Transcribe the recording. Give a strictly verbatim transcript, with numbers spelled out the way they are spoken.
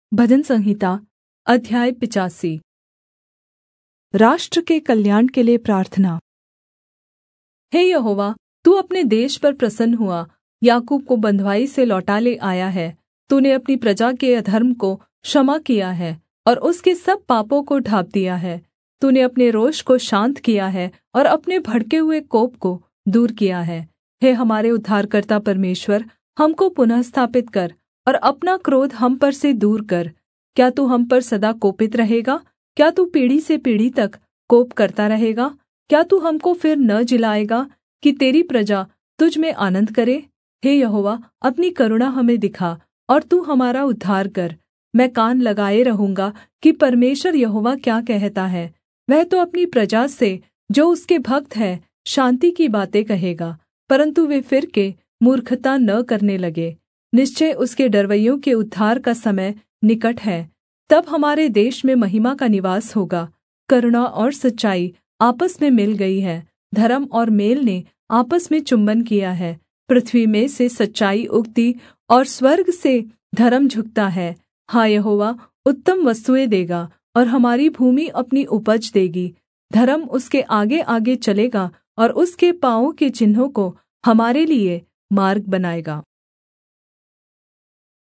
भजन संहिता अध्याय पिचासी। राष्ट्र के कल्याण के लिए प्रार्थना। हे यहोवा, तू अपने देश पर प्रसन्न हुआ, याकूब को बँधुआई से लौटा ले आया है। तूने अपनी प्रजा के अधर्म को क्षमा किया है और उसके सब पापों को ढाँप दिया है। तूने अपने रोष को शान्त किया है और अपने भड़के हुए कोप को दूर किया है। हे हमारे उद्धारकर्ता परमेश्वर, हमको पुनः स्थापित कर और अपना क्रोध हम पर से दूर कर। क्या तू हम पर सदा कोपित रहेगा? क्या तू पीढ़ी से पीढ़ी तक कोप करता रहेगा? क्या तू हमको फिर न जिलाएगा कि तेरी प्रजा तुझ में आनन्द करे? हे यहोवा, अपनी करुणा हमें दिखा और तू हमारा उद्धार कर। मैं कान लगाए रहूँगा कि परमेश्वर यहोवा क्या कहता है। वह तो अपनी प्रजा से, जो उसके भक्त है, शान्ति की बातें कहेगा, परन्तु वे फिर के मूर्खता न करने लगे। निश्चय उसके डरवैयों के उद्धार का समय निकट है। तब हमारे देश में महिमा का निवास होगा। करुणा और सच्चाई आपस में मिल गई है, धर्म और मेल ने आपस में चुम्बन किया है। पृथ्वी में से सच्चाई उगती और स्वर्ग से धर्म झुकता है। हाँ, यहोवा उत्तम वस्तुएँ देगा और हमारी भूमि अपनी उपज देगी। धर्म उसके आगे आगे चलेगा और उसके पाँवों के चिन्हों को हमारे लिए मार्ग बनाएगा।